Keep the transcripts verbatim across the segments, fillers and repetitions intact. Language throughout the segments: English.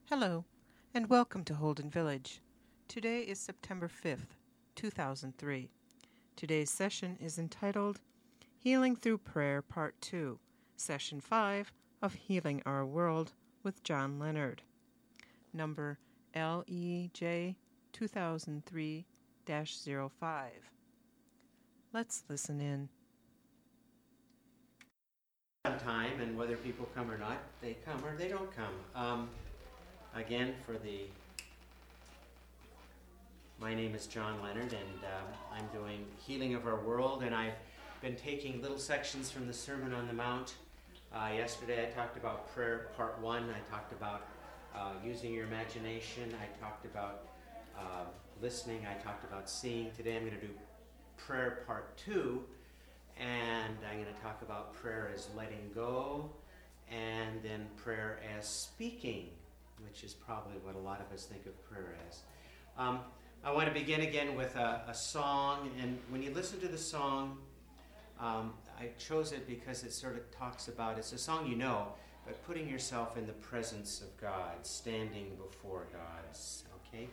Hello, and welcome to Holden Village. Today is September fifth, two thousand three. Today's session is entitled Healing Through Prayer Part two, Session five of Healing Our World with John Leonard, number L E J two thousand three dash zero five. Let's listen in. Time, and whether people come or not, they come or they don't come. Um, again, for the my name is John Leonard, and uh, I'm doing Healing of Our World, and I've been taking little sections from the Sermon on the Mount. Uh, yesterday I talked about prayer part one. I talked about uh, using your imagination. I talked about uh, listening. I talked about seeing. Today I'm going to do prayer part two. And I'm going to talk about prayer as letting go, and then prayer as speaking, which is probably what a lot of us think of prayer as. Um, I want to begin again with a, a song, and when you listen to the song, um, I chose it because it sort of talks about, it's a song you know, but putting yourself in the presence of God, standing before God, okay?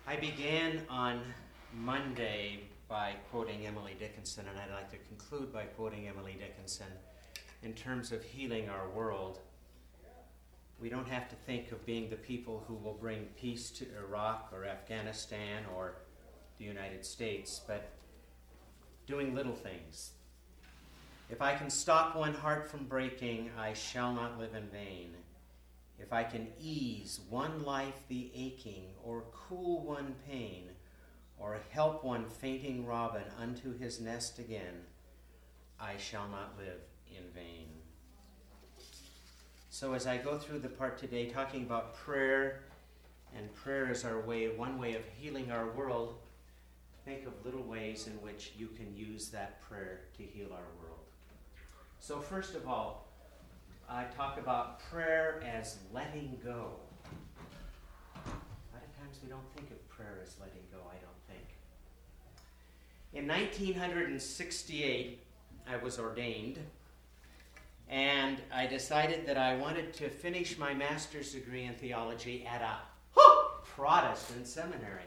I began on Monday by quoting Emily Dickinson, and I'd like to conclude by quoting Emily Dickinson. In terms of healing our world, we don't have to think of being the people who will bring peace to Iraq or Afghanistan or the United States, but doing little things. If I can stop one heart from breaking, I shall not live in vain. If I can ease one life the aching, or cool one pain, or help one fainting robin unto his nest again, I shall not live in vain. So as I go through the part today talking about prayer, and prayer is our way, one way of healing our world, think of little ways in which you can use that prayer to heal our world. So first of all, I talk about prayer as letting go. A lot of times we don't think of prayer as letting go, I don't think. In nineteen sixty-eight, I was ordained, and I decided that I wanted to finish my master's degree in theology at a Protestant seminary.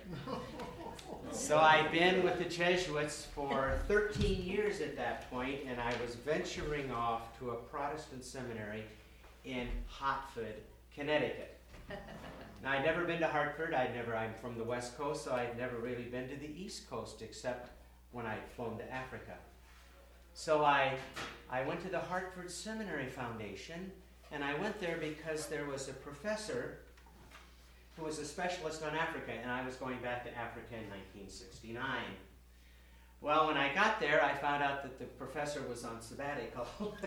So I'd been with the Jesuits for thirteen years at that point, and I was venturing off to a Protestant seminary in Hartford, Connecticut. Now, I'd never been to Hartford. I'd never, I'm from the West Coast, so I'd never really been to the East Coast except when I'd flown to Africa. So I, I went to the Hartford Seminary Foundation, and I went there because there was a professor who was a specialist on Africa, and I was going back to Africa in nineteen sixty-nine. Well, when I got there, I found out that the professor was on sabbatical.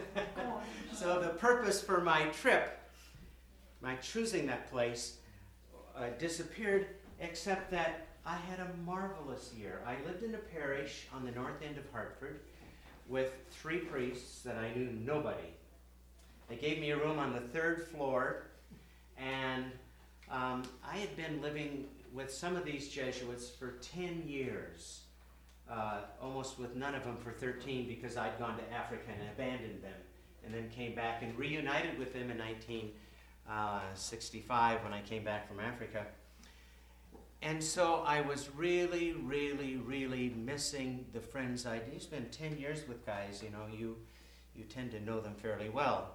So the purpose for my trip, my choosing that place, uh, disappeared, except that I had a marvelous year. I lived in a parish on the north end of Hartford with three priests that I knew nobody. They gave me a room on the third floor, and um, I had been living with some of these Jesuits for ten years, uh, almost with none of them for thirteen, because I'd gone to Africa and abandoned them, and then came back and reunited with them in nineteen sixty-five when I came back from Africa. And so I was really, really, really missing the friends I'd you spend ten years with guys, you know, you you tend to know them fairly well.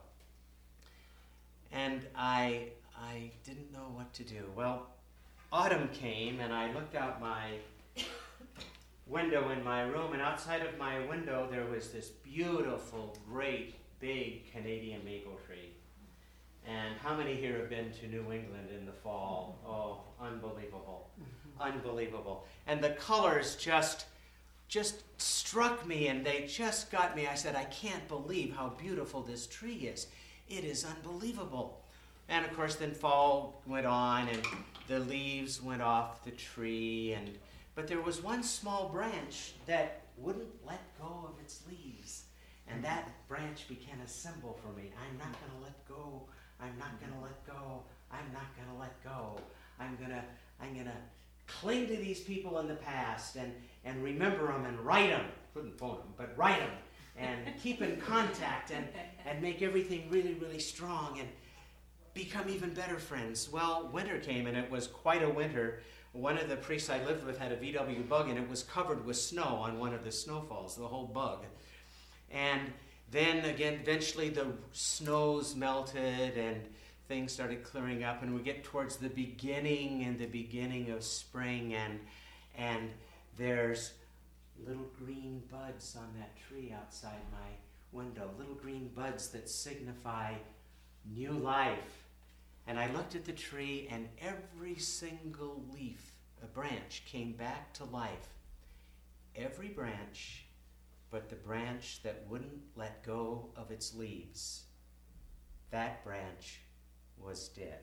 And I I didn't know what to do. Well, autumn came, and I looked out my window in my room, and outside of my window there was this beautiful, great, big Canadian maple tree. And how many here have been to New England in the fall? Oh, unbelievable. Mm-hmm. Unbelievable. And the colors just, just struck me, and they just got me. I said, I can't believe how beautiful this tree is. It is unbelievable. And of course, then fall went on, and the leaves went off the tree, and but there was one small branch that wouldn't let go of its leaves. And that branch became a symbol for me. I'm not going to let go. I'm not going to let go. I'm not going to let go. I'm going to I'm going to cling to these people in the past and, and remember them and write them. Couldn't phone them, but write them and keep in contact and, and make everything really, really strong and become even better friends. Well, winter came, and it was quite a winter. One of the priests I lived with had a V W bug, and it was covered with snow on one of the snowfalls, the whole bug. And then again, eventually the snows melted and things started clearing up, and we get towards the beginning and the beginning of spring, and and there's little green buds on that tree outside my window, little green buds that signify new life. And I looked at the tree, and every single leaf, a branch, came back to life. Every branch, but the branch that wouldn't let go of its leaves, that branch was dead.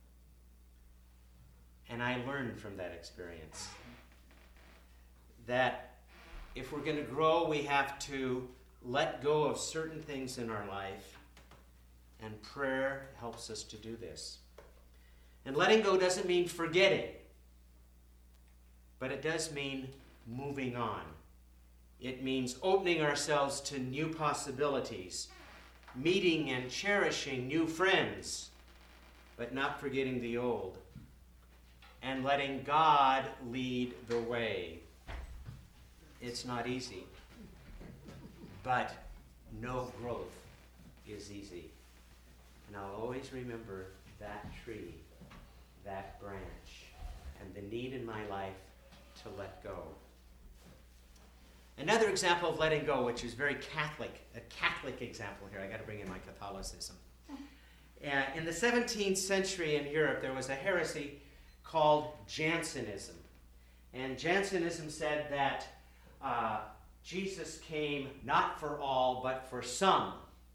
And I learned from that experience that if we're going to grow, we have to let go of certain things in our life, and prayer helps us to do this. And letting go doesn't mean forgetting, but it does mean moving on. It means opening ourselves to new possibilities, meeting and cherishing new friends, but not forgetting the old. and letting God lead the way. It's not easy, but no growth is easy. And I'll always remember that tree, that branch, and the need in my life to let go. Another example of letting go, which is very Catholic, a Catholic example here. I got to bring in my Catholicism. Uh, in the seventeenth century in Europe, there was a heresy called Jansenism. And Jansenism said that uh, Jesus came not for all, but for some.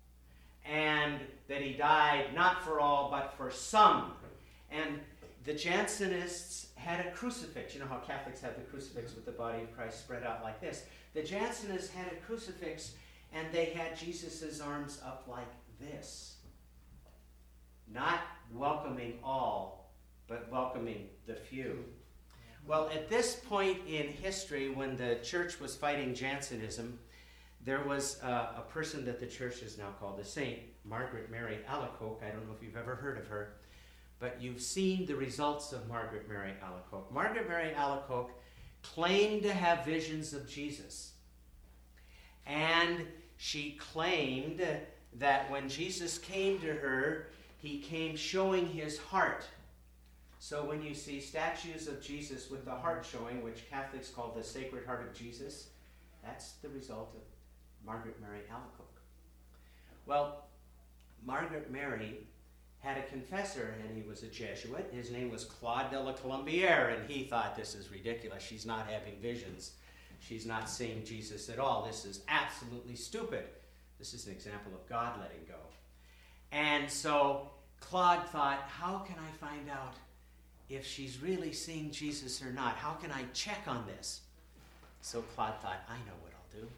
And that he died not for all, but for some. And the Jansenists had a crucifix. You know how Catholics have the crucifix with the body of Christ spread out like this. The Jansenists had a crucifix, and they had Jesus' arms up like this. Not welcoming all, but welcoming the few. Well, at this point in history, when the church was fighting Jansenism, there was uh, a person that the church is now called a saint, Margaret Mary Alacoque. I don't know if you've ever heard of her, but you've seen the results of Margaret Mary Alacoque. Margaret Mary Alacoque claimed to have visions of Jesus. And she claimed that when Jesus came to her, he came showing his heart. So when you see statues of Jesus with the heart showing, which Catholics call the Sacred Heart of Jesus, that's the result of Margaret Mary Alacoque. Well, Margaret Mary had a confessor, and he was a Jesuit. His name was Claude de la Colombière, and he thought, this is ridiculous. She's not having visions. She's not seeing Jesus at all. This is absolutely stupid. This is an example of God letting go. And so Claude thought, how can I find out if she's really seeing Jesus or not? How can I check on this? So Claude thought, I know what I'll do.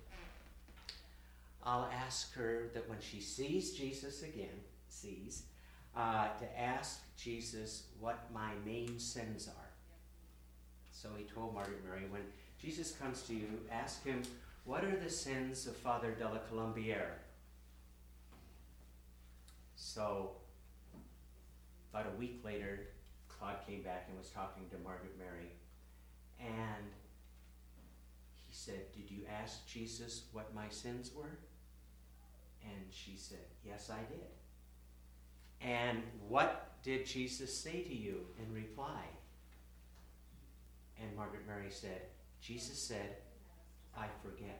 I'll ask her that when she sees Jesus again, sees, uh, to ask Jesus what my main sins are. So he told Margaret Mary, when Jesus comes to you, ask him, what are the sins of Father de la Colombière? So, about a week later, Claude came back and was talking to Margaret Mary, and he said, did you ask Jesus what my sins were? And she said, yes, I did. And what did Jesus say to you in reply? And Margaret Mary said, Jesus said, I forget.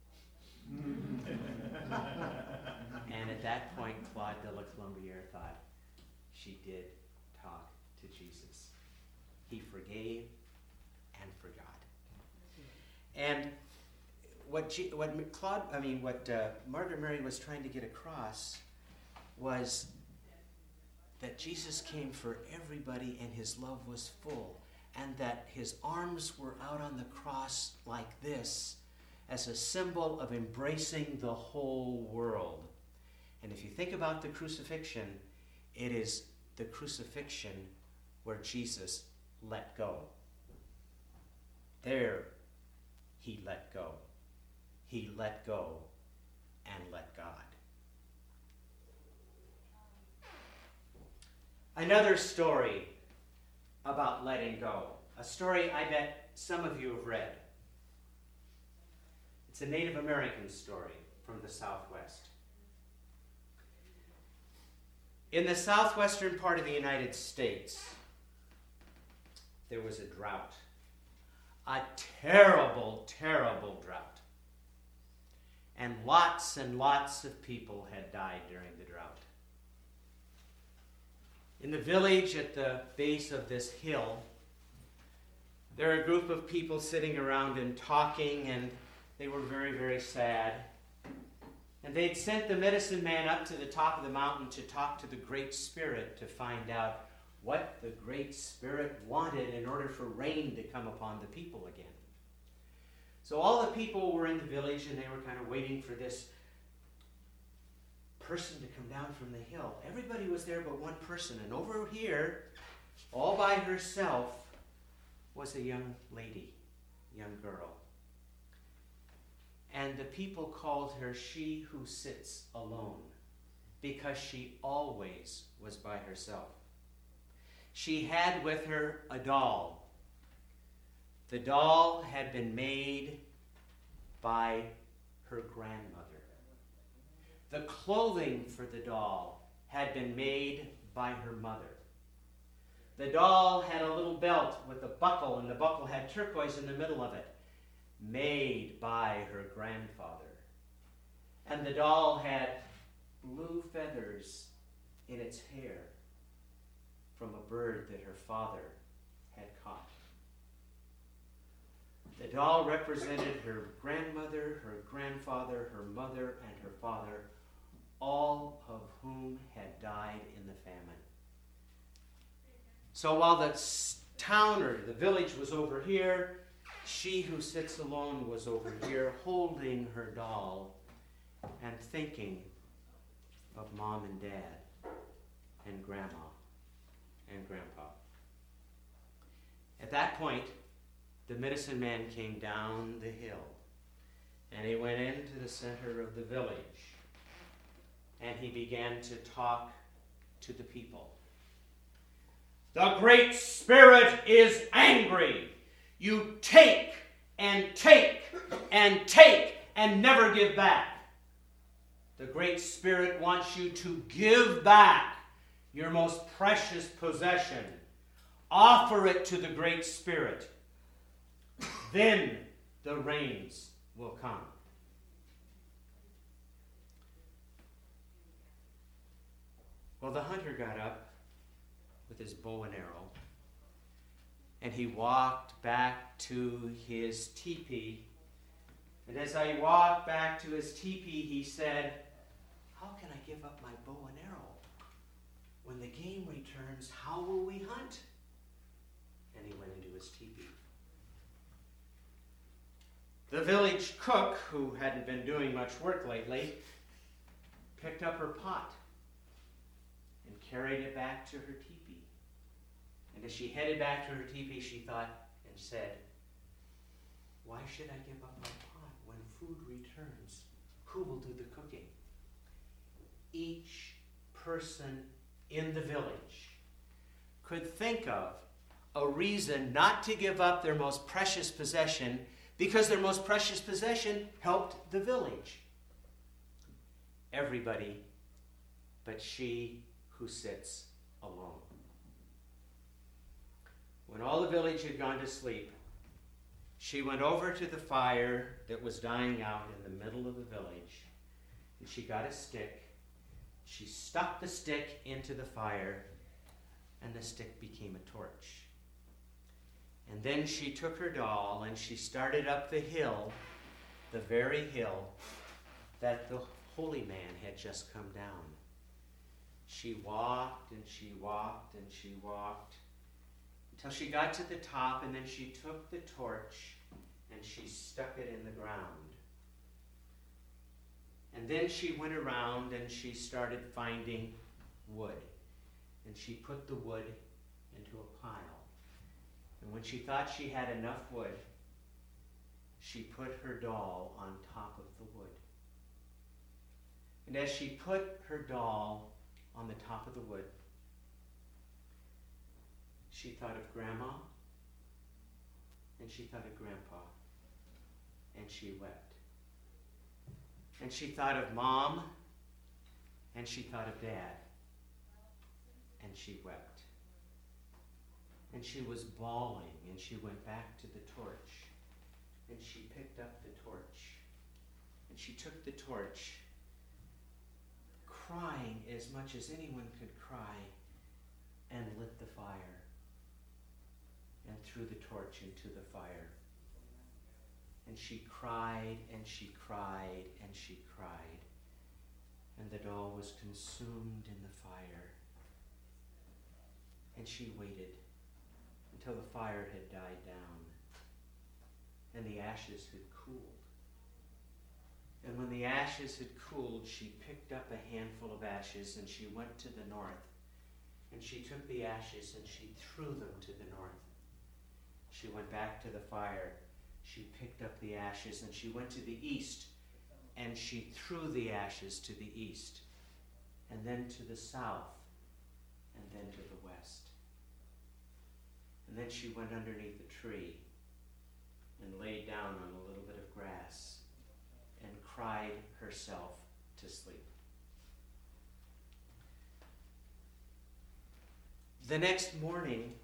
And at that point, Claude de la Colombière thought she did talk to Jesus. He forgave and forgot. And what G, what Claude, I mean, what uh, Margaret Mary was trying to get across was that Jesus came for everybody, and his love was full, and that his arms were out on the cross like this, as a symbol of embracing the whole world. And if you think about the crucifixion, it is the crucifixion where Jesus let go. There, he let go. He let go and let God. Another story about letting go. A story I bet some of you have read. It's a Native American story from the Southwest. In the southwestern part of the United States, there was a drought. A terrible, terrible drought. And lots and lots of people had died during the drought. In the village at the base of this hill, there are a group of people sitting around and talking, and they were very, very sad. And they'd sent the medicine man up to the top of the mountain to talk to the Great Spirit to find out what the Great Spirit wanted in order for rain to come upon the people again. So all the people were in the village, and they were kind of waiting for this person to come down from the hill. Everybody was there but one person, and over here, all by herself, was a young lady, young girl. And the people called her She Who Sits Alone, because she always was by herself. she had with her a doll. The doll had been made by her grandmother. The clothing for the doll had been made by her mother. The doll had a little belt with a buckle, and the buckle had turquoise in the middle of it, made by her grandfather. And the doll had blue feathers in its hair from a bird that her father had caught. The doll represented her grandmother, her grandfather, her mother, and her father, all of whom had died in the famine. So while the town or the village was over here, she who sits alone was over here holding her doll and thinking of mom and dad and grandma and grandpa. At that point, the medicine man came down the hill and he went into the center of the village and he began to talk to the people. The Great Spirit is angry. You take and take and take and never give back. The Great Spirit wants you to give back your most precious possession. Offer it to the Great Spirit. Then the rains will come. Well, the hunter got up with his bow and arrow, and he walked back to his teepee. And as I walked back to his teepee, he said, "How can I give up my bow and arrow? When the game returns, how will we hunt?" And he went into his teepee. The village cook, who hadn't been doing much work lately, picked up her pot and carried it back to her teepee. And as she headed back to her teepee, she thought and said, "Why should I give up my pot? When food returns, who will do the cooking?" Each person in the village could think of a reason not to give up their most precious possession, because their most precious possession helped the village. Everybody but she who sits alone. When all the village had gone to sleep, she went over to the fire that was dying out in the middle of the village, and she got a stick. She stuck the stick into the fire, and the stick became a torch. And then she took her doll and she started up the hill, the very hill that the holy man had just come down. She walked and she walked and she walked until she got to the top, and then she took the torch and she stuck it in the ground. And then she went around and she started finding wood. And she put the wood into a pile. And when she thought she had enough wood, she put her doll on top of the wood. And as she put her doll on the top of the wood, she thought of Grandma, and she thought of Grandpa, and she wept. And she thought of Mom, and she thought of Dad, and she wept. And she was bawling, and she went back to the torch, and she picked up the torch, and she took the torch, crying as much as anyone could cry, and lit the fire, and threw the torch into the fire. And she cried, and she cried, and she cried, and the doll was consumed in the fire. And she waited until the fire had died down and the ashes had cooled. And when the ashes had cooled, she picked up a handful of ashes and she went to the north. And she took the ashes and she threw them to the north. She went back to the fire. She picked up the ashes and she went to the east, and she threw the ashes to the east, and then to the south, and then to the west. And then she went underneath a tree and laid down on a little bit of grass and cried herself to sleep. The next morning,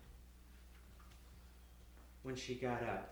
when she got up,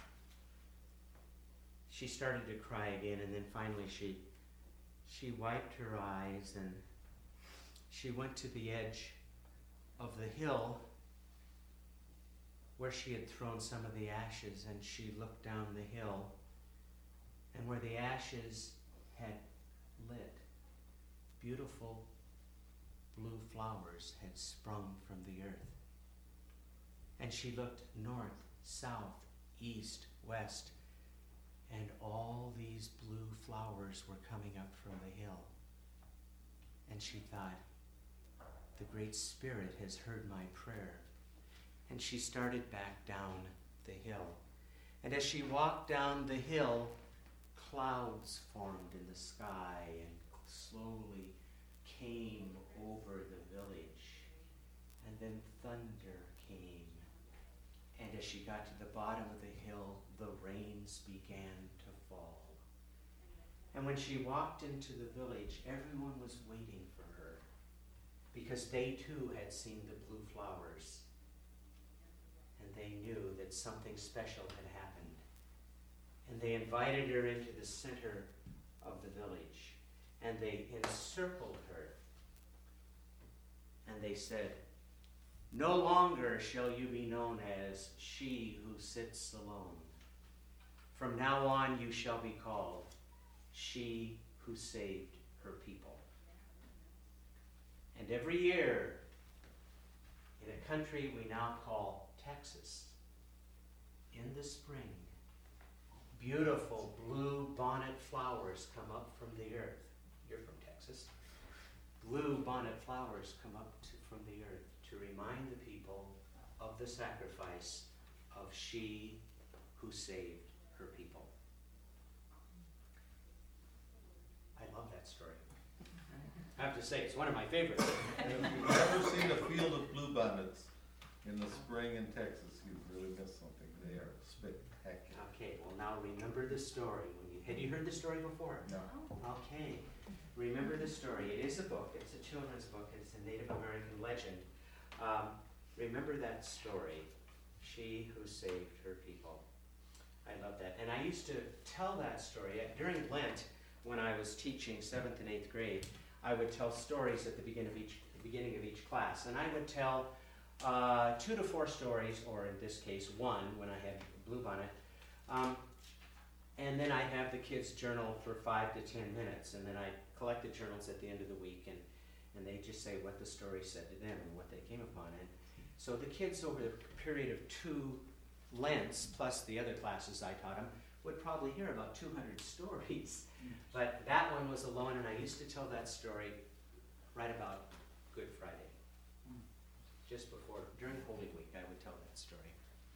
she started to cry again, and then finally she she wiped her eyes and she went to the edge of the hill where she had thrown some of the ashes, and she looked down the hill, and where the ashes had lit, beautiful blue flowers had sprung from the earth. And she looked north, south, east, west, and all these blue flowers were coming up from the hill. And she thought, the Great Spirit has heard my prayer. And she started back down the hill. And as she walked down the hill, clouds formed in the sky and slowly came over the village. And then thunder came. And as she got to the bottom of the hill, the rains began to fall. And when she walked into the village, everyone was waiting for her, because they too had seen the blue flowers. And they knew that something special had happened. And they invited her into the center of the village. And they encircled her. And they said, no longer shall you be known as she who sits alone. From now on you shall be called she who saved her people. And every year, in a country we now call Texas, in the spring, beautiful blue bonnet flowers come up from the earth. You're from Texas. Blue bonnet flowers come up to, from the earth to remind the people of the sacrifice of she who saved her people. I love that story. I have to say, it's one of my favorites. If you've never seen a field of bluebonnets in the spring in Texas, you've really missed something. They are spectacular. Okay, well now remember the story. When you, had you heard the story before? No. Okay. Remember the story. It is a book. It's a children's book. It's a Native American legend. Um, remember that story, she who saved her people. I love that. And I used to tell that story during Lent when I was teaching seventh and eighth grade. I would tell stories at the beginning of each the beginning of each class, and I would tell uh, two to four stories, or in this case one when I had Bluebonnet. Um, and then I'd have the kids journal for five to ten minutes, and then I'd collect the journals at the end of the week, and and they just say what the story said to them and what they came upon. And so the kids, over the period of two Lents, plus the other classes I taught them, would probably hear about two hundred stories. But that one was alone, and I used to tell that story right about Good Friday. Just before, during Holy Week, I would tell that story.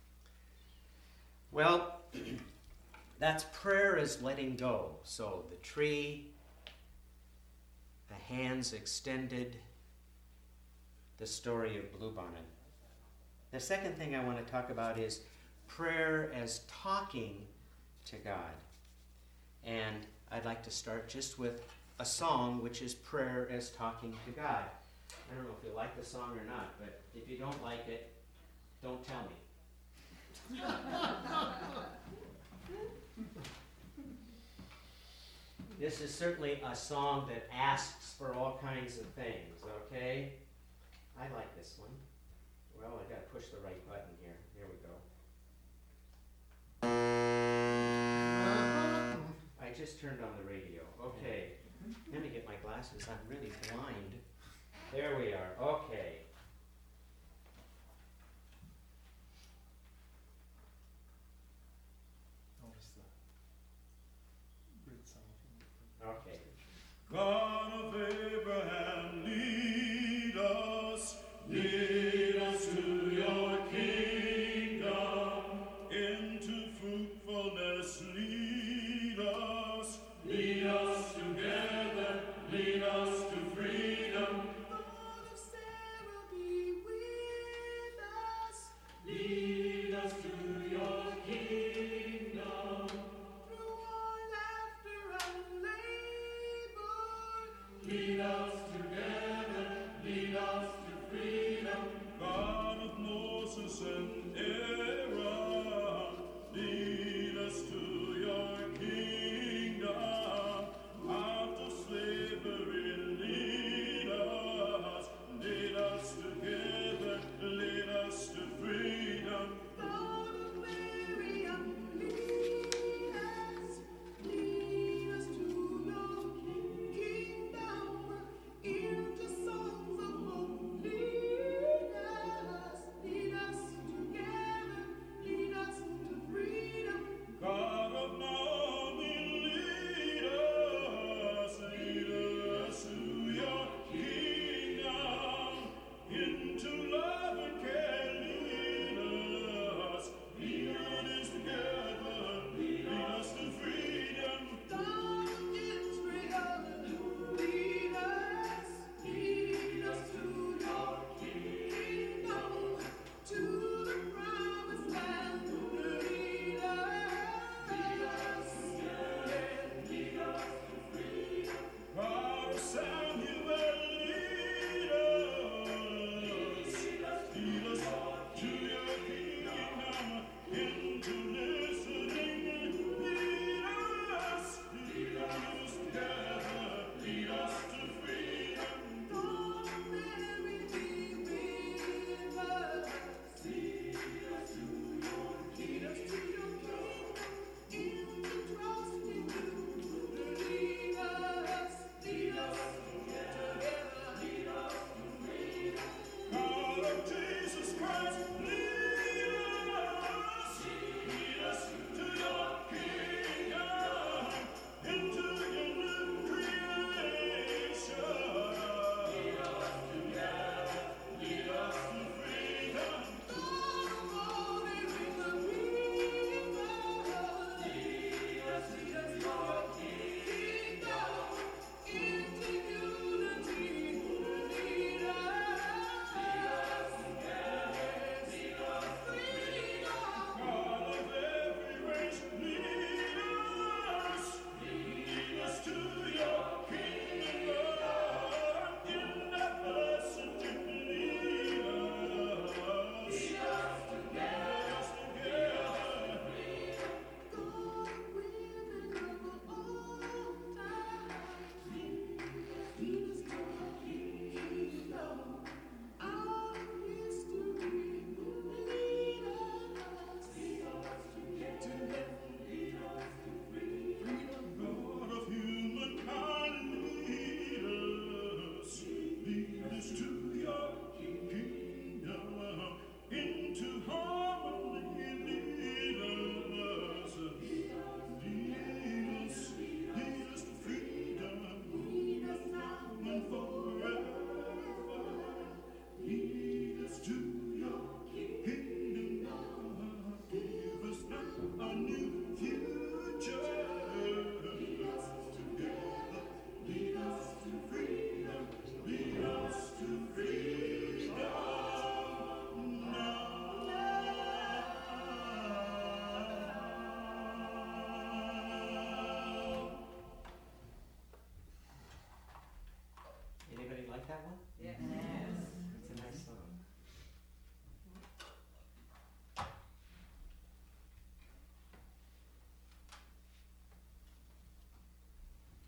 Well, that's prayer is letting go. So the tree, the hands extended, the story of Bluebonnet. The second thing I want to talk about is prayer as talking to God. And I'd like to start just with a song, which is prayer as talking to God. I don't know if you like the song or not, but if you don't like it, don't tell me. This is certainly a song that asks for all kinds of things, okay? I like this one. Well, I gotta push the right button here. Here we go. I just turned on the radio. Okay. Let me get my glasses. I'm really blind. There we are. Okay. Notice the grid sound. Okay. God of Abraham, lead us, lead us to your kingdom, into fruitfulness, lead us, lead us together, lead us to freedom. The Lord of Sarah be with us, lead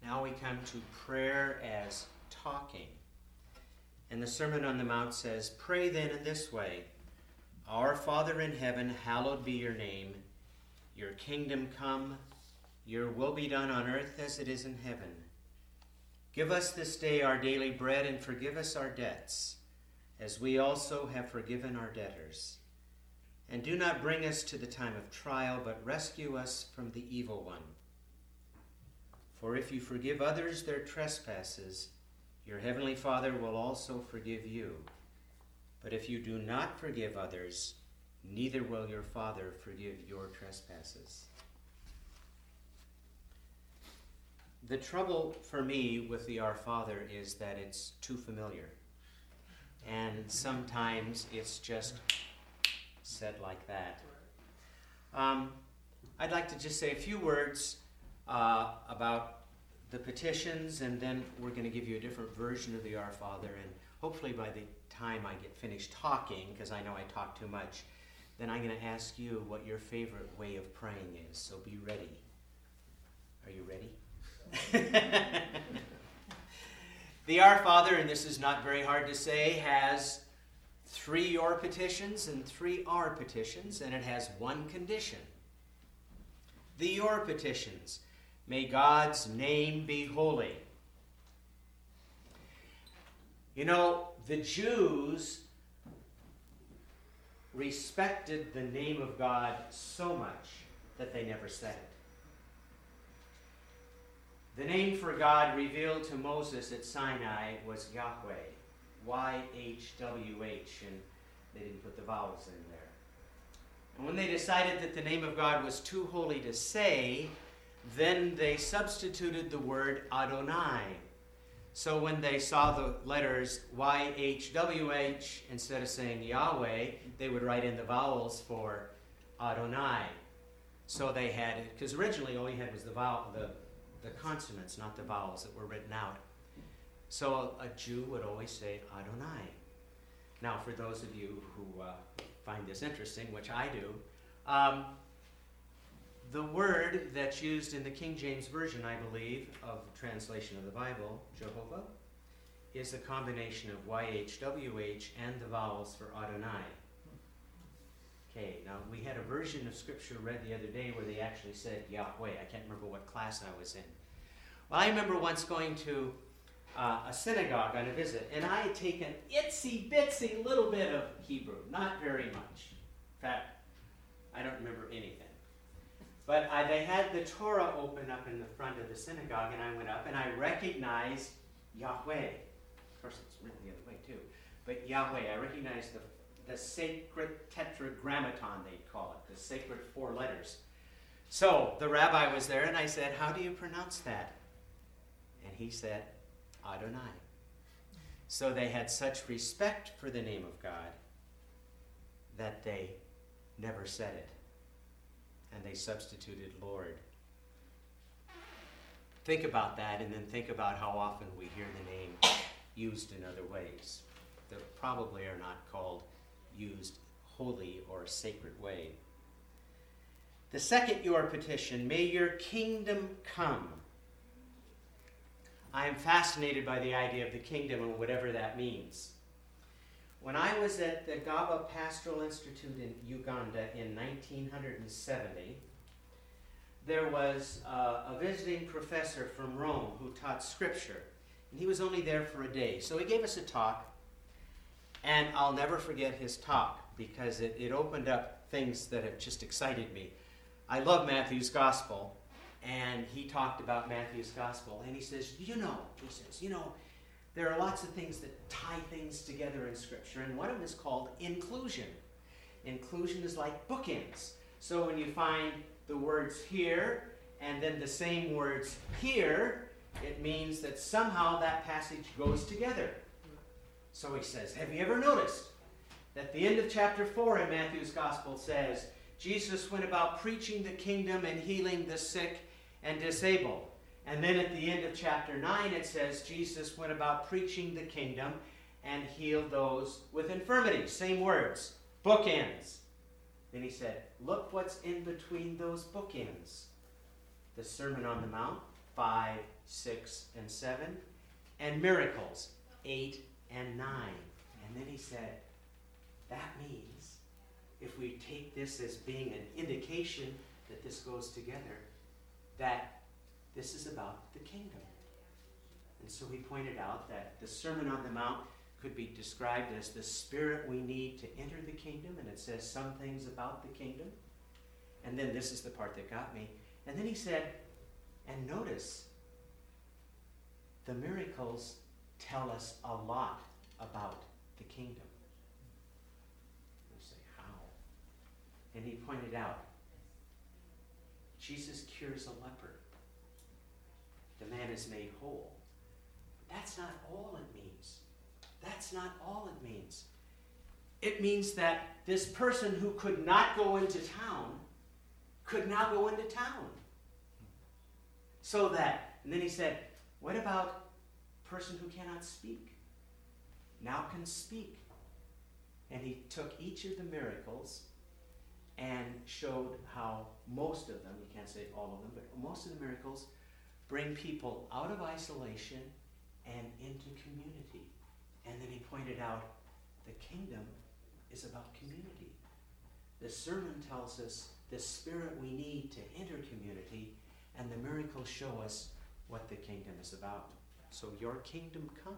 Now we come to prayer as talking. And the Sermon on the Mount says, "Pray then in this way, Our Father in heaven, hallowed be your name. Your kingdom come, your will be done on earth as it is in heaven. Give us this day our daily bread, and forgive us our debts, as we also have forgiven our debtors. And do not bring us to the time of trial, but rescue us from the evil one. For if you forgive others their trespasses, your heavenly Father will also forgive you. But if you do not forgive others, neither will your Father forgive your trespasses." The trouble for me with the Our Father is that it's too familiar. And sometimes it's just said like that. Um, I'd like to just say a few words uh, about the petitions, and then we're going to give you a different version of the Our Father, and hopefully by the time I get finished talking, because I know I talk too much, then I'm going to ask you what your favorite way of praying is. So be ready. Are you ready? The Our Father, and this is not very hard to say, has three your petitions and three our petitions, and it has one condition. The your petitions: may God's name be holy. You know, the Jews respected the name of God so much that they never said it. The name for God revealed to Moses at Sinai was Yahweh, Y H W H, and they didn't put the vowels in there. And when they decided that the name of God was too holy to say, then they substituted the word Adonai. So when they saw the letters Y H W H, instead of saying Yahweh, they would write in the vowels for Adonai. So they had it, because originally all you had was the vowel, the, the consonants, not the vowels that were written out. So a, a Jew would always say Adonai. Now, for those of you who uh, find this interesting, which I do, um, the word that's used in the King James Version, I believe, of the translation of the Bible, Jehovah, is a combination of Y H W H and the vowels for Adonai. Okay, now we had a version of Scripture read the other day where they actually said Yahweh. I can't remember what class I was in. Well, I remember once going to uh, a synagogue on a visit, and I had taken itsy bitsy little bit of Hebrew, not very much. In fact, I don't remember anything. But I, they had the Torah open up in the front of the synagogue, and I went up, and I recognized Yahweh. Of course, it's written the other way, too. But Yahweh, I recognized the, the sacred tetragrammaton, they call it, the sacred four letters. So the rabbi was there, and I said, "How do you pronounce that?" And he said, Adonai. So they had such respect for the name of God that they never said it. And they substituted Lord. Think about that, and then think about how often we hear the name used in other ways that probably are not called used holy or sacred way. The second your petition: may your kingdom come. I am fascinated by the idea of the kingdom and whatever that means. When I was at the Gaba Pastoral Institute in Uganda in nineteen seventy, there was uh, a visiting professor from Rome who taught Scripture. And he was only there for a day. So he gave us a talk, and I'll never forget his talk because it, it opened up things that have just excited me. I love Matthew's Gospel, and he talked about Matthew's Gospel, and he says, you know, he says, you know, there are lots of things that tie things together in Scripture, and one of them is called inclusion. Inclusion is like bookends. So when you find the words here, and then the same words here, it means that somehow that passage goes together. So he says, have you ever noticed that the end of chapter four in Matthew's Gospel says, Jesus went about preaching the kingdom and healing the sick and disabled. And then at the end of chapter nine it says, Jesus went about preaching the kingdom and healed those with infirmities. Same words, bookends. Then he said, look what's in between those bookends. The Sermon on the Mount five, six, and seven. And miracles, eight and nine. And then he said, that means if we take this as being an indication that this goes together, that this is about the kingdom. And so he pointed out that the Sermon on the Mount could be described as the spirit we need to enter the kingdom, and it says some things about the kingdom. And then this is the part that got me. And then he said, and notice, the miracles tell us a lot about the kingdom. You say, how? And he pointed out, Jesus cures a leper. The man is made whole. But that's not all it means. That's not all it means. It means that this person who could not go into town could now go into town. So that, and then he said, what about a person who cannot speak? Now can speak. And he took each of the miracles and showed how most of them, you can't say all of them, but most of the miracles bring people out of isolation and into community. And then he pointed out the kingdom is about community. The sermon tells us the spirit we need to enter community, and the miracles show us what the kingdom is about. So your kingdom come.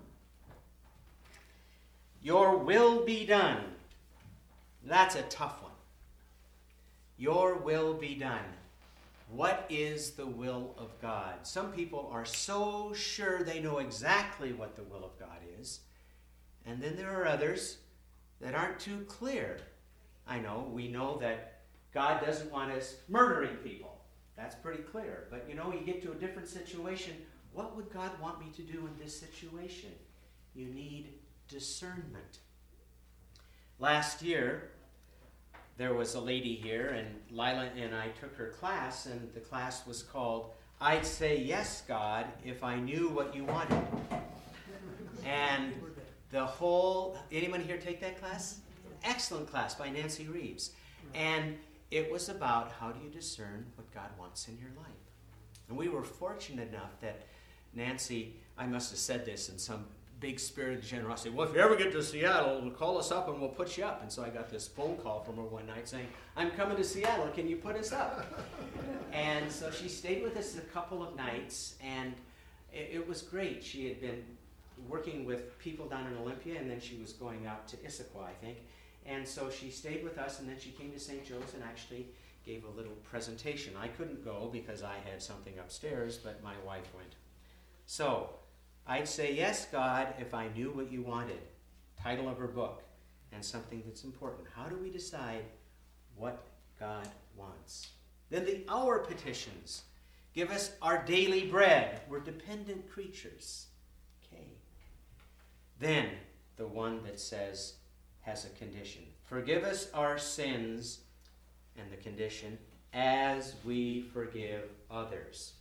Your will be done. That's a tough one. Your will be done. What is the will of God? Some people are so sure they know exactly what the will of God is, and then there are others that aren't too clear. I know, we know that God doesn't want us murdering people. That's pretty clear. But you know, you get to a different situation. What would God want me to do in this situation? You need discernment. Last year, there was a lady here, and Lila and I took her class, and the class was called, I'd Say Yes, God, If I Knew What You Wanted. And the whole, anyone here take that class? Excellent class by Nancy Reeves. And it was about how do you discern what God wants in your life. And we were fortunate enough that Nancy, I must have said this in some big spirit of generosity, well, if you ever get to Seattle, call us up and we'll put you up. And so I got this phone call from her one night saying, I'm coming to Seattle, can you put us up? And so she stayed with us a couple of nights, and it, it was great. She had been working with people down in Olympia, and then she was going out to Issaquah, I think. And so she stayed with us, and then she came to Saint Joe's and actually gave a little presentation. I couldn't go because I had something upstairs, but my wife went. So, I'd say, yes, God, if I knew what you wanted. Title of her book, and something that's important. How do we decide what God wants? Then the our petitions. Give us our daily bread. We're dependent creatures. Okay. Then the one that says, has a condition. Forgive us our sins, and the condition, as we forgive others.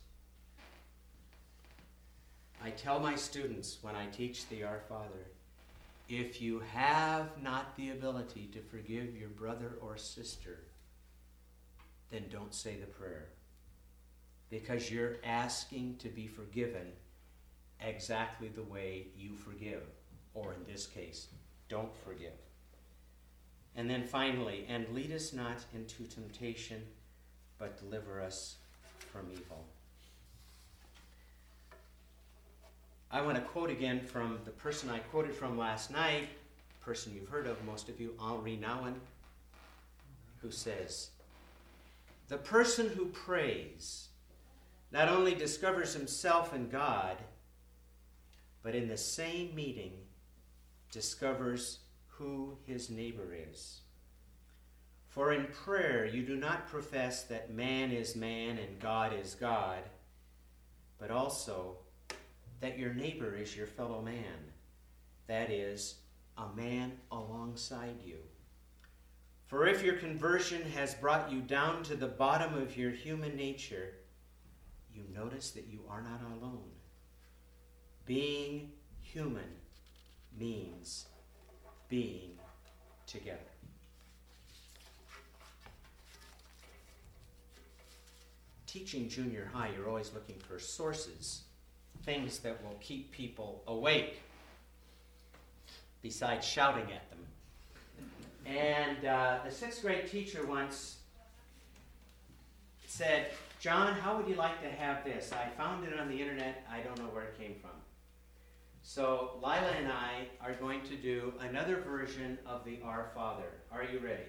I tell my students when I teach the Our Father, if you have not the ability to forgive your brother or sister, then don't say the prayer. Because you're asking to be forgiven exactly the way you forgive. Or in this case, don't forgive. And then finally, and lead us not into temptation, but deliver us from evil. I want to quote again from the person I quoted from last night, a person you've heard of, most of you, Henri Nouwen, who says, the person who prays not only discovers himself in God, but in the same meeting discovers who his neighbor is. For in prayer you do not profess that man is man and God is God, but also that your neighbor is your fellow man, that is, a man alongside you. For if your conversion has brought you down to the bottom of your human nature, you notice that you are not alone. Being human means being together. teaching junior high, you're always looking for sources, things that will keep people awake, besides shouting at them. And uh, the sixth grade teacher once said, John, how would you like to have this? I found it on the internet. I don't know where it came from. So Lila and I are going to do another version of the Our Father. Are you ready?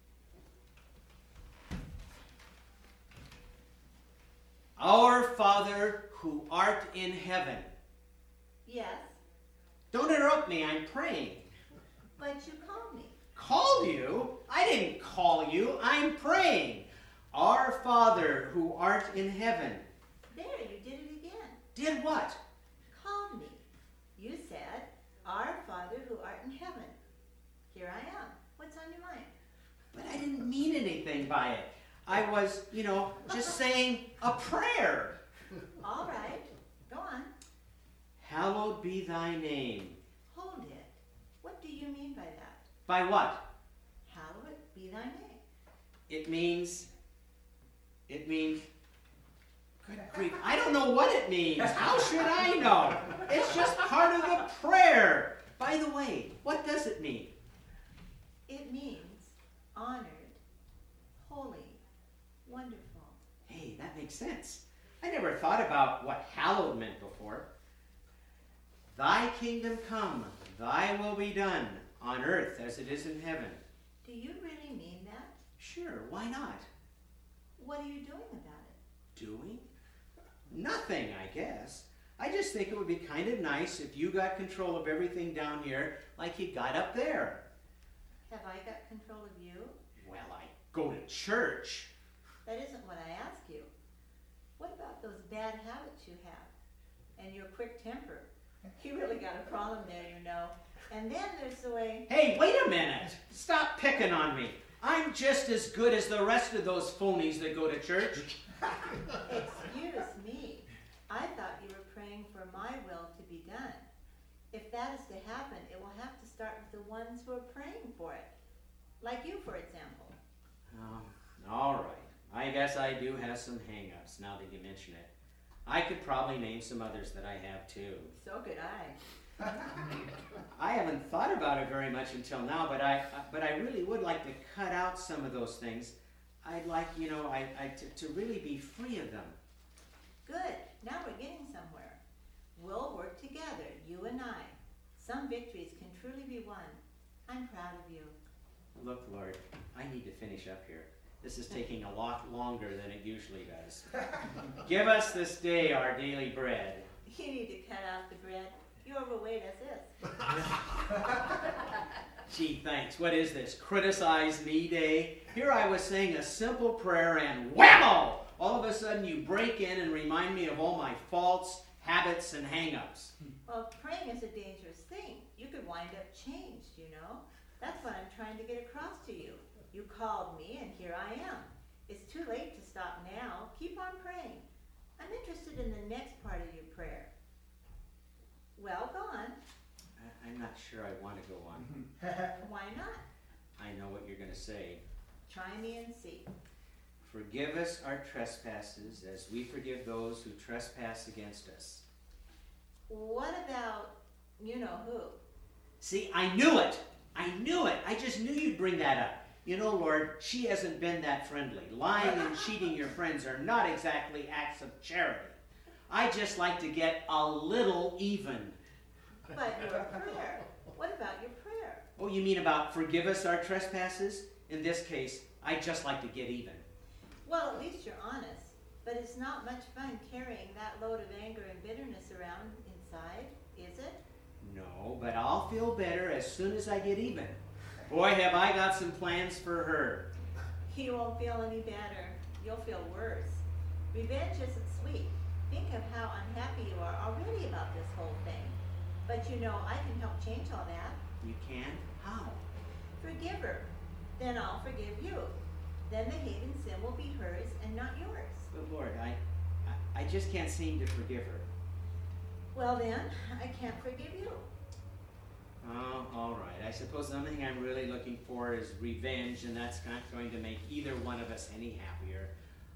Our Father who art in heaven. Yes, Don't interrupt me. I'm praying. but you called me. Call you? I didn't call you. I'm praying. Our Father who art in heaven. There, you did it again. Did what? Called me. You said, Our Father who art in heaven. Here I am. What's on your mind? But I didn't mean anything by it. I was, you know, just saying a prayer. All right, go on. Hallowed be thy name. Hold it. What do you mean by that? By what? Hallowed be thy name. It means, it means, good grief, I don't know what it means. How should I know? It's just part of the prayer. By the way, what does it mean? It means honored, holy, wonderful. Hey, that makes sense. I never thought about what hallowed meant before. Thy kingdom come, thy will be done, on earth as it is in heaven. Do you really mean that? Sure, why not? What are you doing about it? Doing? Nothing, I guess. I just think it would be kind of nice if you got control of everything down here like you got up there. Have I got control of you? Well, I go to church. That isn't what I ask you. What about those bad habits you have? And your quick temper? You really got a problem there, you know. And then there's the way... Hey, wait a minute. Stop picking on me. I'm just as good as the rest of those phonies that go to church. Excuse me. I thought you were praying for my will to be done. If that is to happen, it will have to start with the ones who are praying for it. Like you, for example. Oh, all right. I guess I do have some hang-ups now that you mention it. I could probably name some others that I have too. So could I. I haven't thought about it very much until now, but I but I really would like to cut out some of those things. I'd like, you know, I, I to, to really be free of them. Good. Now we're getting somewhere. We'll work together, you and I. Some victories can truly be won. I'm proud of you. Look, Lord, I need to finish up here. This is taking a lot longer than it usually does. Give us this day our daily bread. You need to cut out the bread. You're overweight as is. Gee, thanks. What is this? Criticize me day? Here I was saying a simple prayer and whammo! All of a sudden you break in and remind me of all my faults, habits, and hang-ups. Well, praying is a dangerous thing. You could wind up changed, you know. That's what I'm trying to get across to you. You called me, and here I am. It's too late to stop now. Keep on praying. I'm interested in the next part of your prayer. Well, go on. I, I'm not sure I want to go on. Why not? I know what you're going to say. Try me and see. Forgive us our trespasses as we forgive those who trespass against us. What about you-know-who? See, I knew it. I knew it. I just knew you'd bring that up. You know, Lord, she hasn't been that friendly. Lying and cheating your friends are not exactly acts of charity. I just like to get a little even. But your prayer. What about your prayer? Oh, you mean about forgive us our trespasses? In this case, I just like to get even. Well, at least you're honest. But it's not much fun carrying that load of anger and bitterness around inside, is it? No, but I'll feel better as soon as I get even. Boy, have I got some plans for her. You won't feel any better. You'll feel worse. Revenge isn't sweet. Think of how unhappy you are already about this whole thing. But you know, I can help change all that. You can? How? Forgive her. Then I'll forgive you. Then the hate and sin will be hers and not yours. But Lord, I, I, I just can't seem to forgive her. Well then, I can't forgive you. Oh, all right. I suppose the only thing I'm really looking for is revenge, and that's not going to make either one of us any happier.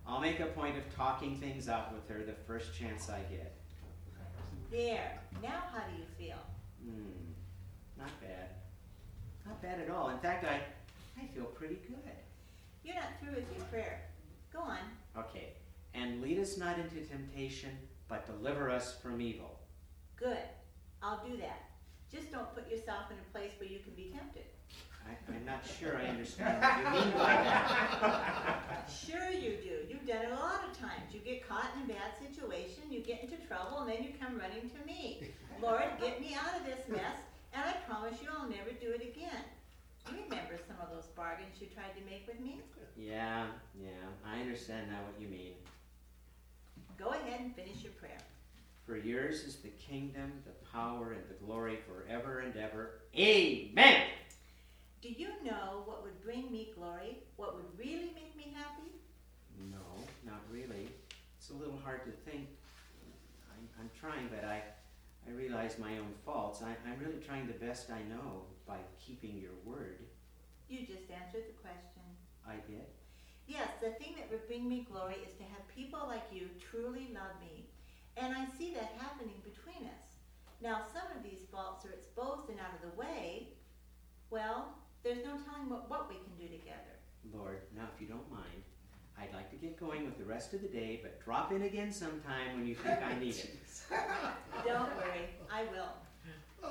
I'll make a point of talking things out with her the first chance I get. There. Now how do you feel? Hmm. Not bad. Not bad at all. In fact, I, I feel pretty good. You're not through with your prayer. Go on. Okay. And lead us not into temptation, but deliver us from evil. Good. I'll do that. Just don't put yourself in a place where you can be tempted. I, I'm not sure I understand what you mean by that. Sure you do. You've done it a lot of times. You get caught in a bad situation, you get into trouble, and then you come running to me. Lord, get me out of this mess, and I promise you I'll never do it again. You remember some of those bargains you tried to make with me? Yeah, yeah, I understand now what you mean. Go ahead and finish your prayer. For yours is the kingdom, the power, and the glory forever and ever. Amen! Do you know what would bring me glory? What would really make me happy? No, not really. It's a little hard to think. I'm, I'm trying, but I, I realize my own faults. I, I'm really trying the best I know by keeping your word. You just answered the question. I did? Yes, the thing that would bring me glory is to have people like you truly love me. And I see that happening between us. Now, some of these faults are exposed and out of the way. Well, there's no telling what, what we can do together. Lord, now if you don't mind, I'd like to get going with the rest of the day, but drop in again sometime when you think I need it. Don't worry, I will.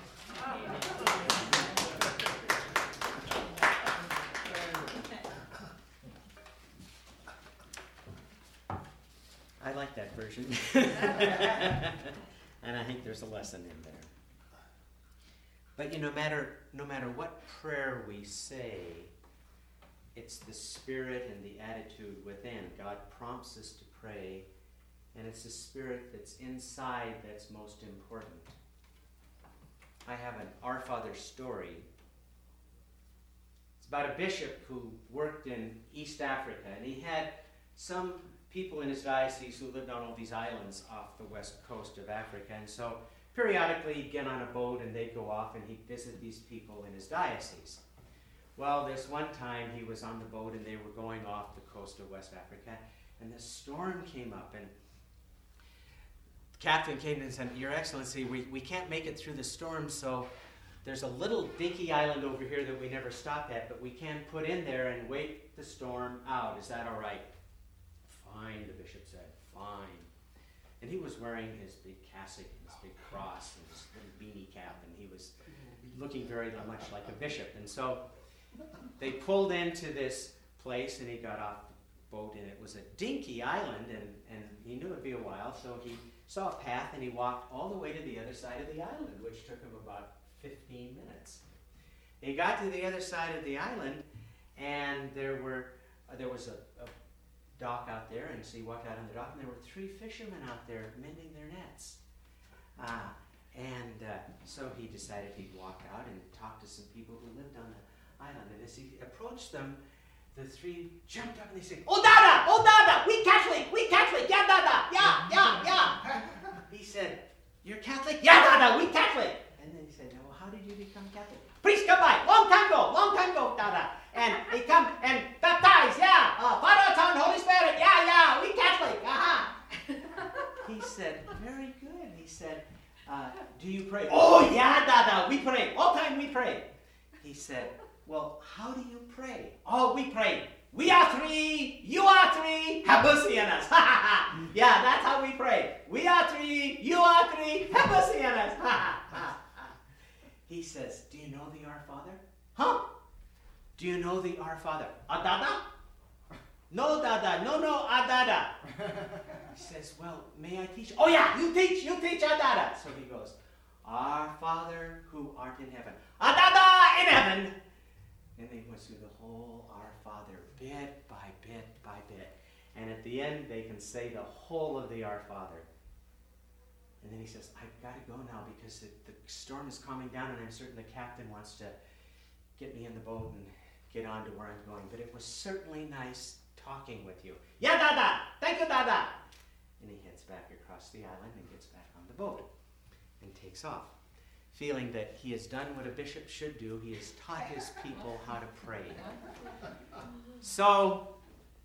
I like that version. And I think there's a lesson in there. But you know, no matter, no matter what prayer we say, it's the spirit and the attitude within. God prompts us to pray, and it's the spirit that's inside that's most important. I have an Our Father story. It's about a bishop who worked in East Africa, and he had some people in his diocese who lived on all these islands off the west coast of Africa. And so periodically he'd get on a boat and they'd go off and he'd visit these people in his diocese. Well, this one time he was on the boat and they were going off the coast of West Africa, and this storm came up, and the captain came in and said, Your Excellency, we, we can't make it through the storm, so there's a little dinky island over here that we never stop at, but we can put in there and wait the storm out. Is that all right? Fine, the bishop said, fine. And he was wearing his big cassock and his big cross and his little beanie cap, and he was looking very much like a bishop. And so they pulled into this place, and he got off the boat, and it was a dinky island, and, and he knew it would be a while, so he saw a path, and he walked all the way to the other side of the island, which took him about fifteen minutes. He got to the other side of the island, and there were uh, there was a, a dock out there, and so he walked out on the dock, and there were three fishermen out there mending their nets. Uh, and uh, so he decided he'd walk out and talk to some people who lived on the island. And as he approached them, the three jumped up and they said, Oh, Dada! Oh, Dada! We Catholic! We Catholic! Yeah, Dada! Yeah, yeah, yeah! He said, You're Catholic? Yeah, Dada! We Catholic! And then he said, Well, how did you become Catholic? Priest, come by! Long time ago! Long time ago, Dada! And he come and baptize, yeah! Uh, Father, Son, Holy Spirit, yeah, yeah! We Catholic! Aha! He said, Very good. He said, uh, Do you pray? Oh, yeah, Dada! We pray. All time we pray. He said, Well, how do you pray? Oh, we pray. We are three, you are three, have mercy on us. Yeah, that's how we pray. We are three, you are three, have mercy on us. He says, Do you know the Our Father? Huh? Do you know the Our Father? Adada? No, Dada. No, no, Adada. He says, Well, may I teach? Oh, yeah, you teach, you teach Adada. So he goes, Our Father who art in heaven. Adada in heaven. And they went through the whole Our Father, bit by bit by bit. And at the end, they can say the whole of the Our Father. And then he says, I've got to go now because the, the storm is calming down, and I'm certain the captain wants to get me in the boat and get on to where I'm going. But it was certainly nice talking with you. Yeah, Dada! Thank you, Dada! And he heads back across the island and gets back on the boat and takes off. Feeling that he has done what a bishop should do, he has taught his people how to pray. So,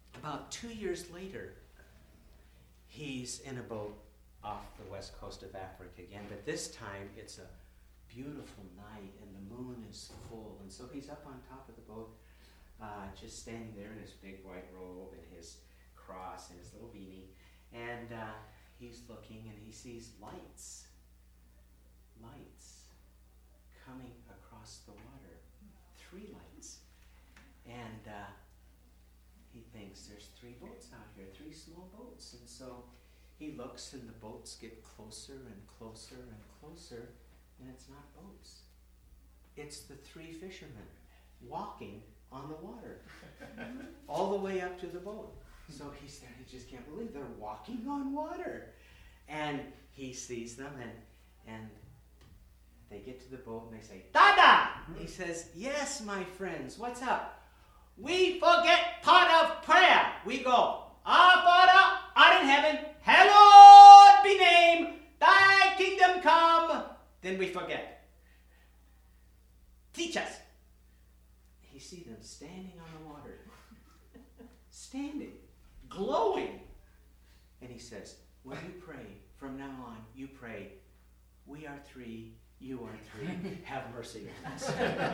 about two years later, he's in a boat off the west coast of Africa again, but this time it's a beautiful night and the moon is full, and so he's up on top of the boat, uh, just standing there in his big white robe and his cross and his little beanie, and uh, he's looking and he sees lights, lights coming across the water, three lights, and uh, he thinks there's three boats out here, three small boats, and so he looks and the boats get closer and closer and closer, and it's not boats. It's the three fishermen walking on the water all the way up to the boat. So he's there, he just can't believe they're walking on water. And he sees them, and and they get to the boat and they say, Dada! He says, yes, my friends, what's up? We forget part of prayer. We go, Our Father, art in heaven, hallowed be name, thy kingdom come. Then we forget. Teach us. You see them standing on the water, standing, glowing. And he says, when you pray, from now on, you pray, we are three, you are three, have mercy on us.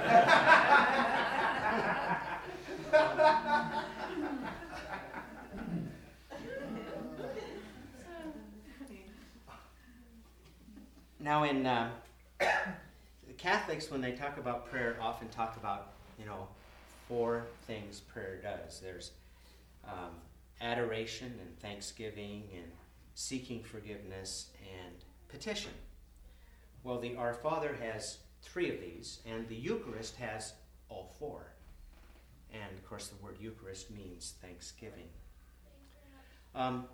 Now in uh, the Catholics, when they talk about prayer, often talk about, you know, four things prayer does. There's um, adoration and thanksgiving and seeking forgiveness and petition. Well, the Our Father has three of these, and the Eucharist has all four. And, of course, the word Eucharist means thanksgiving. Um,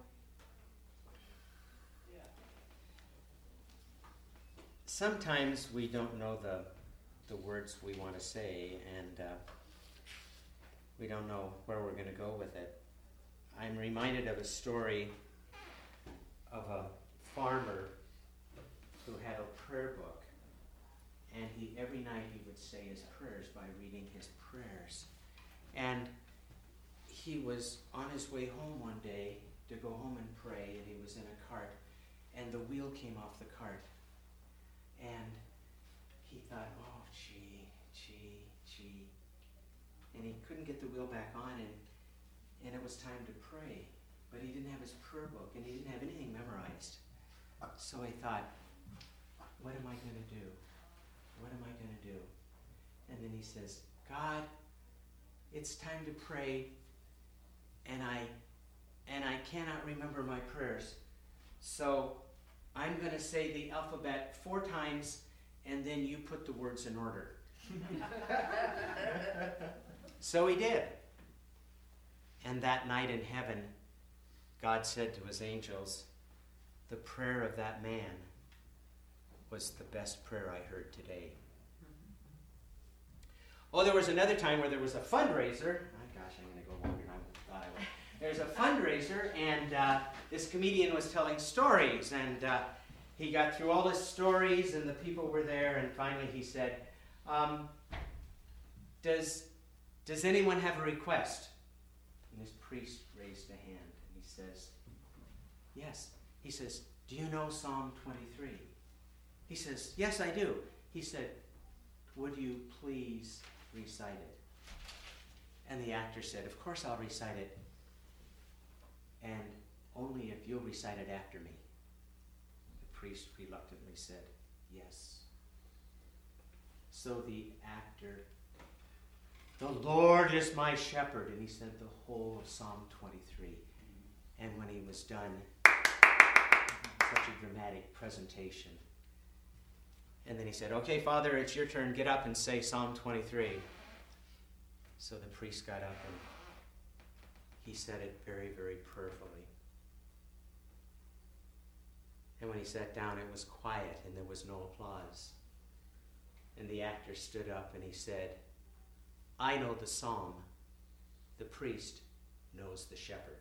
sometimes we don't know the, the words we want to say, and uh, we don't know where we're going to go with it. I'm reminded of a story of a farmer who had a prayer book, and he every night he would say his prayers by reading his prayers. And he was on his way home one day to go home and pray, and he was in a cart, and the wheel came off the cart, and he thought, oh, gee, gee, gee, and he couldn't get the wheel back on, and, and it was time to pray, but he didn't have his prayer book, and he didn't have anything memorized. So he thought, what am I going to do? What am I going to do? And then he says, God, it's time to pray, and I and I cannot remember my prayers. So I'm going to say the alphabet four times, and then you put the words in order. So he did. And that night in heaven, God said to his angels, the prayer of that man was the best prayer I heard today. Oh, there was another time where there was a fundraiser. Oh, gosh, I'm going to go longer than I thought I would. There's a fundraiser, and uh, this comedian was telling stories, and uh, he got through all his stories, and the people were there, and finally he said, um, does, does anyone have a request? And this priest raised a hand, and he says, yes. He says, do you know Psalm twenty-three? He says, yes, I do. He said, would you please recite it? And the actor said, of course I'll recite it. And only if you'll recite it after me. The priest reluctantly said, yes. So the actor, the Lord is my shepherd. And he said the whole of Psalm twenty-three. And when he was done, such a dramatic presentation. And then he said, okay, Father, it's your turn. Get up and say Psalm twenty-three. So the priest got up and he said it very, very prayerfully. And when he sat down, it was quiet and there was no applause. And the actor stood up and he said, I know the psalm. The priest knows the shepherd.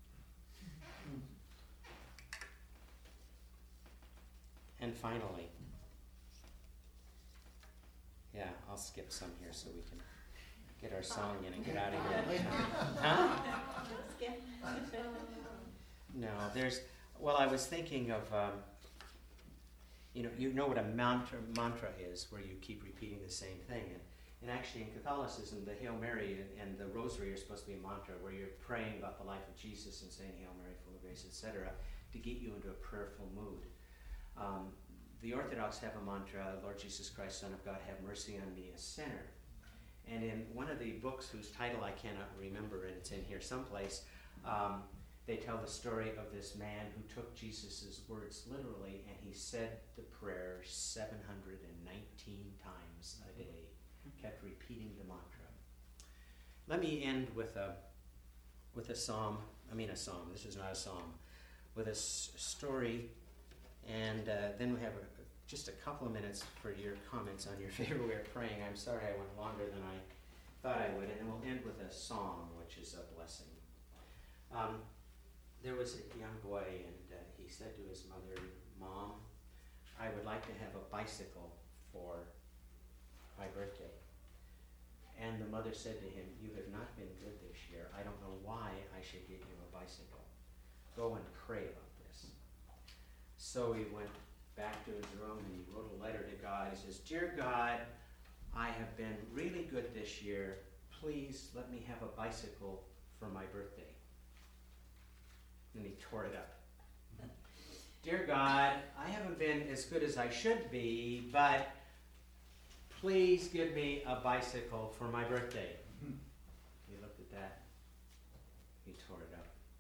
And finally, yeah, I'll skip some here so we can get our song in and get out of here. Huh? Skip. No, there's, well, I was thinking of, um, you know, you know what a mantra, mantra is, where you keep repeating the same thing. And, and actually in Catholicism, the Hail Mary and, and the Rosary are supposed to be a mantra, where you're praying about the life of Jesus and saying Hail Mary, full of grace, et cetera, to get you into a prayerful mood. Um, the Orthodox have a mantra, Lord Jesus Christ, Son of God, have mercy on me, a sinner. And in one of the books whose title I cannot remember, and it's in here someplace, um, they tell the story of this man who took Jesus' words literally, and he said the prayer seven hundred nineteen times a day, kept repeating the mantra. Let me end with a with a psalm, I mean a psalm, this is not a psalm, with a s- story, and uh, then we have a, just a couple of minutes for your comments on your favorite way of praying. I'm sorry I went longer than I thought I would, and then we'll end with a song, which is a blessing. Um, there was a young boy, and uh, he said to his mother, Mom, I would like to have a bicycle for my birthday. And the mother said to him, you have not been good this year. I don't know why I should get you a bicycle. Go and pray about this. So he went back to his room and he wrote a letter to God. He says, Dear God, I have been really good this year. Please let me have a bicycle for my birthday. And he tore it up. Dear God, I haven't been as good as I should be, but please give me a bicycle for my birthday. He looked at that. He tore it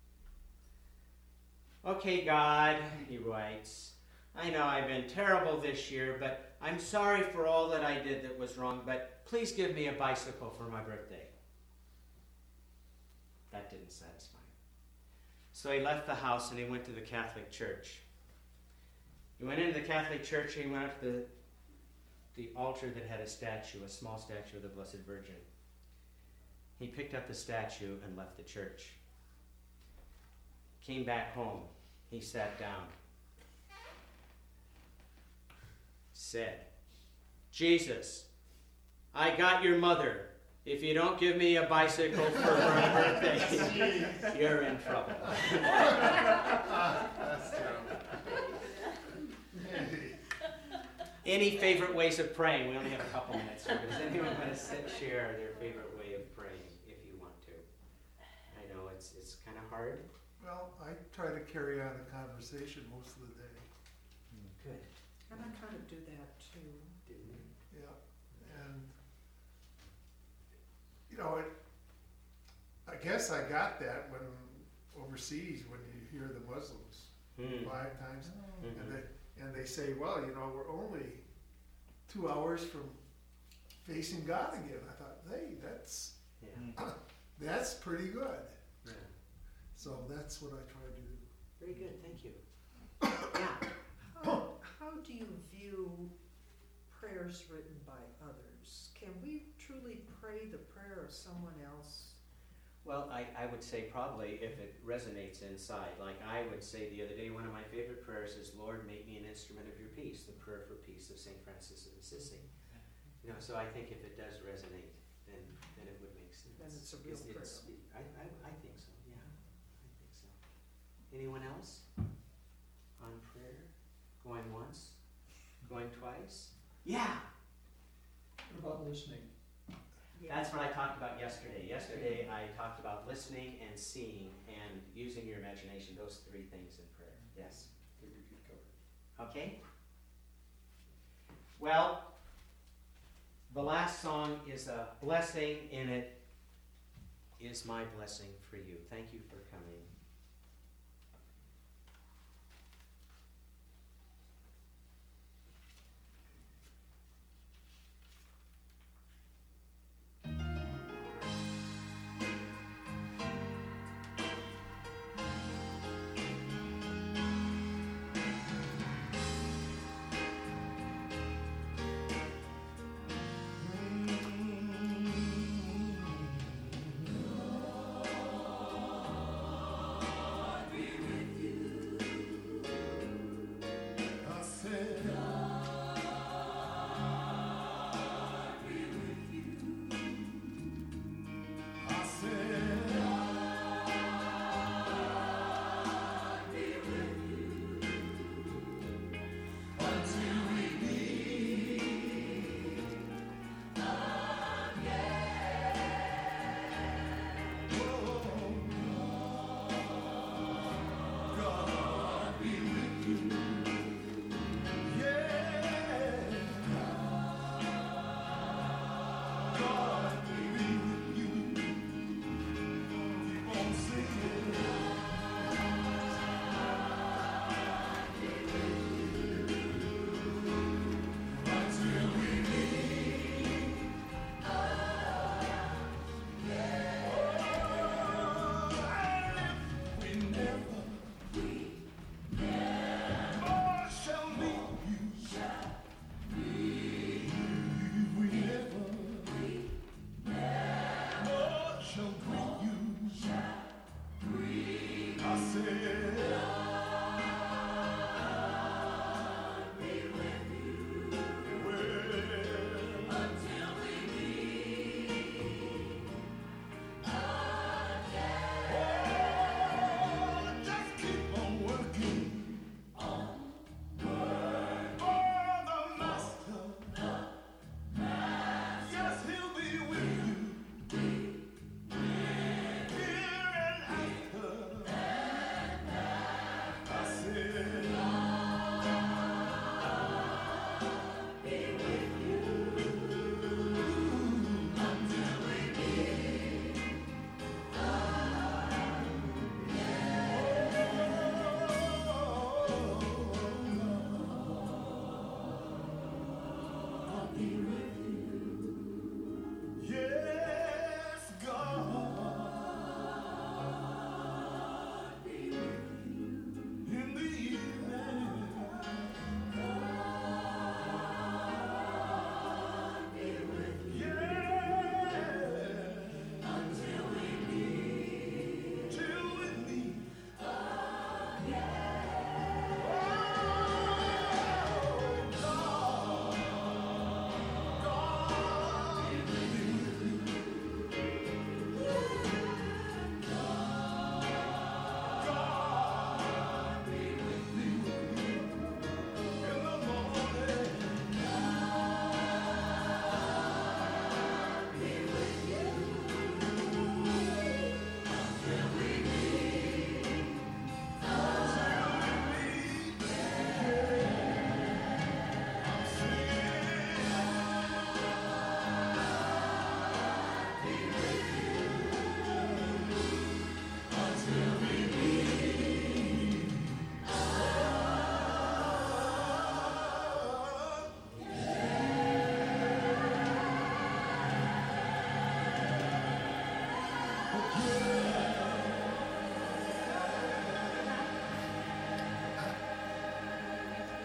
up. Okay, God, he writes, I know I've been terrible this year, but I'm sorry for all that I did that was wrong, but please give me a bicycle for my birthday. That didn't satisfy him. So he left the house and he went to the Catholic Church. He went into the Catholic Church and he went up to the, the altar that had a statue, a small statue of the Blessed Virgin. He picked up the statue and left the church. Came back home. He sat down. Said, Jesus, I got your mother. If you don't give me a bicycle for my birthday, you're in trouble. That's terrible. Any favorite ways of praying? We only have a couple minutes here. Does anyone want to sit, share their favorite way of praying, if you want to? I know it's it's kind of hard. Well, I try to carry on the conversation most of the day. Good. And I kind of do that too. Yeah, and, you know, it, I guess I got that when overseas, when you hear the Muslims Hmm. five times, Mhm. and they, and they say, well, you know, we're only two hours from facing God again. I thought, hey, that's, Yeah. that's pretty good. Yeah. So that's what I try to do. Very good. Thank you. Yeah. How, how do you view prayers written by others? Can we truly pray the prayer of someone else? Well, I, I would say probably if it resonates inside. Like I would say the other day, one of my favorite prayers is, Lord, make me an instrument of your peace, the prayer for peace of Saint Francis of Assisi. You know, so I think if it does resonate, then, then it would make sense. Then it's a real prayer. I, I, I think so, yeah. I think so. Anyone else on prayer? Going once? Going twice? Yeah! What about listening? That's what I talked about yesterday. Yesterday I talked about listening and seeing and using your imagination, those three things in prayer. Yes? Figured you'd cover. Okay? Well, the last song is a blessing, and it is my blessing for you. Thank you for coming.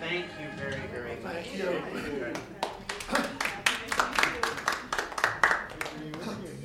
Thank you very, very much. Thank you. Thank you.